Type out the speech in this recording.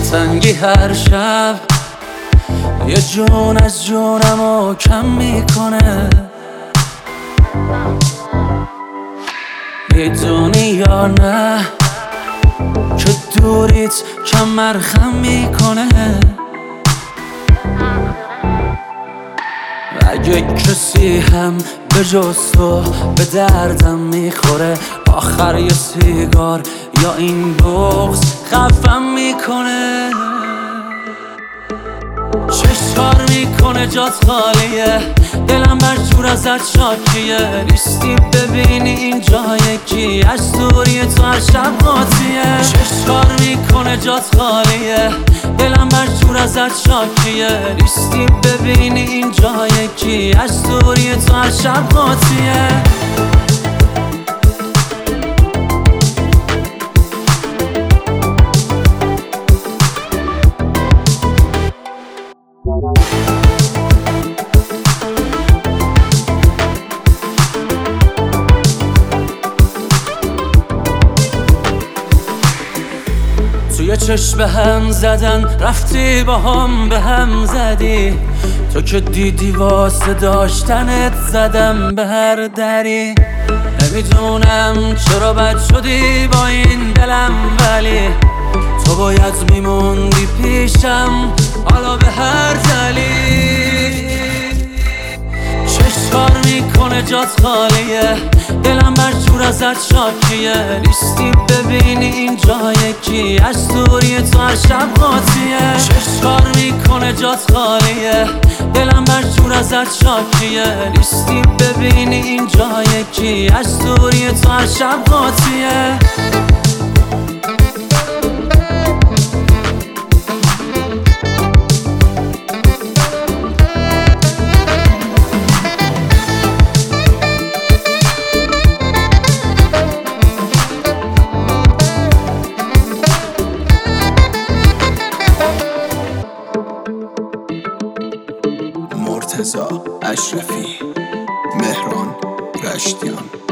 دلتنگی هر شب یه جون از جونمو کم میکنه. میدونی یا نه که دوریت کمرخم میکنه. اگه کسی هم به جز تو به دردم میخوره، آخر یه سیگار یا این بغض خفم میکنه. چشکار میکنه جات خالیه، دلم بر جور ازت شاکیه. نیستی ببینی این جای کی، از دوری تو هر شب قاطیه. چشکار میکنه جات خالیه، دلم بر جور ازت شاکیه. نیستی ببینی این جای کی، از دوری تو هر شب قاطیه. توی چشم هم زدن رفتی با هم به هم زدی. تو که دیدی واسه داشتنت زدم به هر دری. نمیدونم چرا بد شدی با این دلم، ولی تو باید میموندی پیشم حالا به هر دلیل. چشکار میکنه جات خالیه، دلم بر جور ازت شاکیه. نیستی ببینی این جای کی، از دوری تو هر شب قاطیه. چشکار میکنه جات خالیه، دلم بر جور ازت شاکیه. نیستی ببینی این جای کی، از دوری تو هر شب قاطیه. مرتضی اشرفی، مهران رشتیان.